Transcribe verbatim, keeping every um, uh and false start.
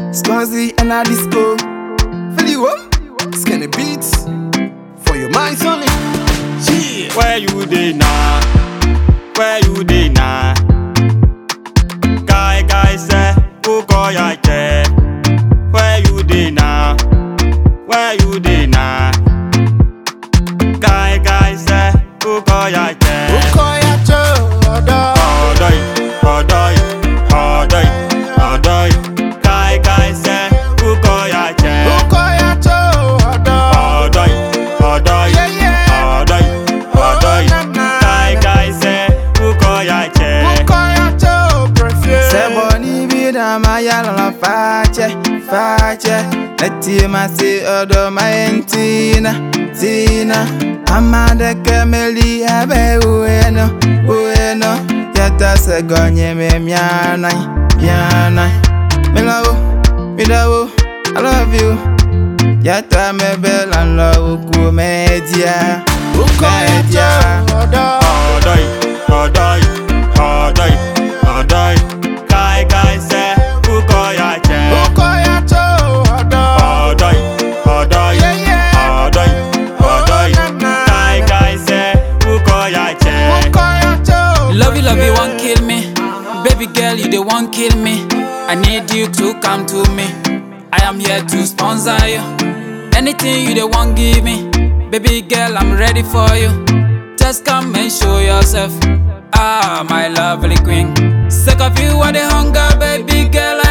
Squazzy and a disco. Feel you up? Skinny beats for your mind, sonny. Yeah. Where you dey now? Where you dey now? Guy, guy say, who call ya che? Where you dey now? Where you dey now? Guy, guy say, who call ya che? Who call ya Joe? Odo. Odoi, odoi, odoi, odoi. Guy, guy say, who call ya che? Who call ya Joe? Odo. Odoi, odoi, Yeah, yeah. odoi, odoi. na, na, Guy, na. guy say, who call ya che? Who call ya Joe? Prefier. Se boni vida maya la fache, fache. Leti ma si odo ma entina, tina. Amade kemeli abe ueno, ueno. Yata se gonye me miana, miana. Me love, me love, I love you. Yata me bella love ku media, media. Odoi, odoi, odoi, odoi. Guy, guy say, who call ya che? Odoi, odoi, Yeah, yeah. odoi, odoi. Guy, guy say, who call ya che? Love you, love you, won't kill me. Baby girl, you the one kill me. I need you to come to me. I am here to sponsor you. Anything you the one give me. Baby girl, I'm ready for you. Just come and show yourself. Ah, my lovely queen. Sick of you, what the hunger, baby girl.